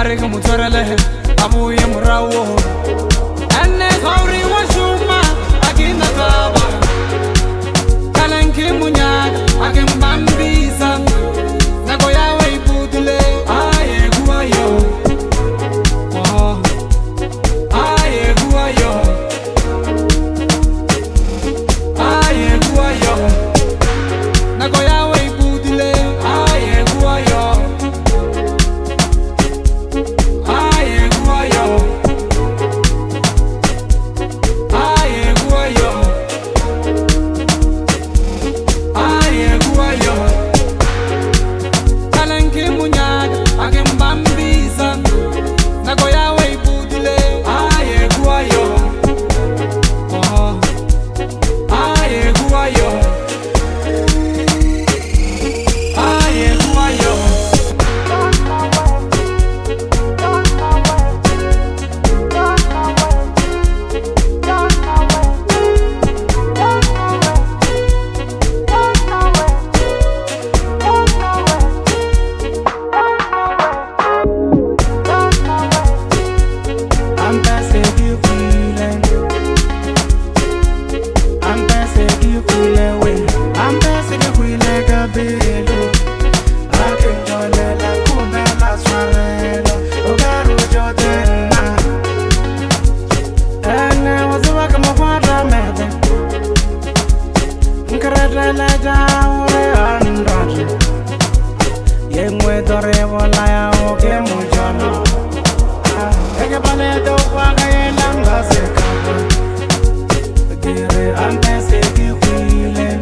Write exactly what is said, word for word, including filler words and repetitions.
are ke motshwarele a boye morawo ene gauri wa shuma a ke na taba kalanke munyaka a ke mbambisa nako yawe iputule aye kuwayo oh aye kuwayo aye kuwayo nako yawe iputule aye kuwayo aye kuwayo aye kuwayo aye kuwayo kalanke munyaka ake mbambisa nako yawe iputule aye kuwayo oh aye kuwayo aye kuwayo I'm passing you feeling. I'm passing you feeling way. I'm passing you feeling a bit. I can go let la come la swallow. Ogaru jodena. And I was walking my father mother. Nkara la down under. Yemwe dore wala ya oke mujono. Eke pale do waka yenda ngase kapa. Gere ante se ki feeling.